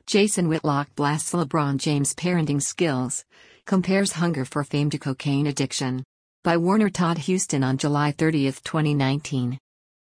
Jason Whitlock blasts LeBron James' parenting skills, compares hunger for fame to cocaine addiction. By Warner Todd Houston on July 30, 2019.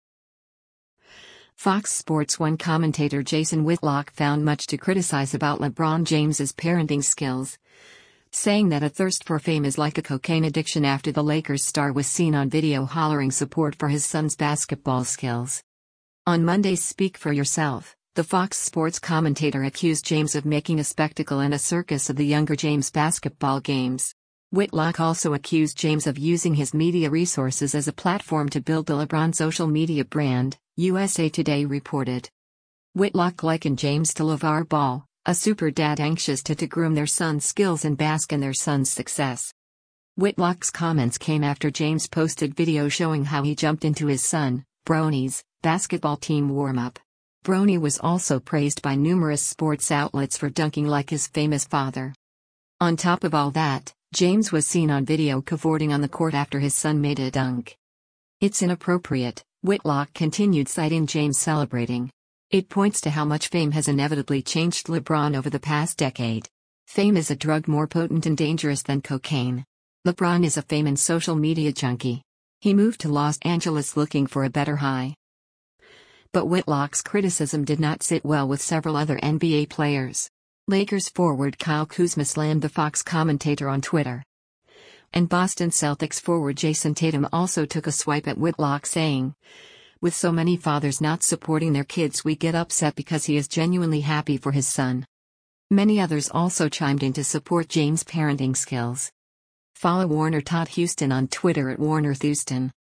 Fox Sports 1 commentator Jason Whitlock found much to criticize about LeBron James's parenting skills, saying that a thirst for fame is like a cocaine addiction after the Lakers star was seen on video hollering support for his son's basketball skills. On Monday's Speak for Yourself, the Fox Sports commentator accused James of making a spectacle and a circus of the younger James' basketball games. Whitlock also accused James of using his media resources as a platform to build the LeBron social media brand, USA Today reported. Whitlock likened James to LeVar Ball, a super dad anxious to groom their son's skills and bask in their son's success. Whitlock's comments came after James posted video showing how he jumped into his son, Bronny's, basketball team warm-up. Bronny was also praised by numerous sports outlets for dunking like his famous father. On top of all that, James was seen on video cavorting on the court after his son made a dunk. "It's inappropriate," Whitlock continued, citing James celebrating. "It points to how much fame has inevitably changed LeBron over the past decade. Fame is a drug more potent and dangerous than cocaine. LeBron is a fame and social media junkie. He moved to Los Angeles looking for a better high." But Whitlock's criticism did not sit well with several other NBA players. Lakers forward Kyle Kuzma slammed the Fox commentator on Twitter. And Boston Celtics forward Jason Tatum also took a swipe at Whitlock, saying, "With so many fathers not supporting their kids, we get upset because he is genuinely happy for his son." Many others also chimed in to support James' parenting skills. Follow Warner Todd Houston on Twitter at WarnerThouston.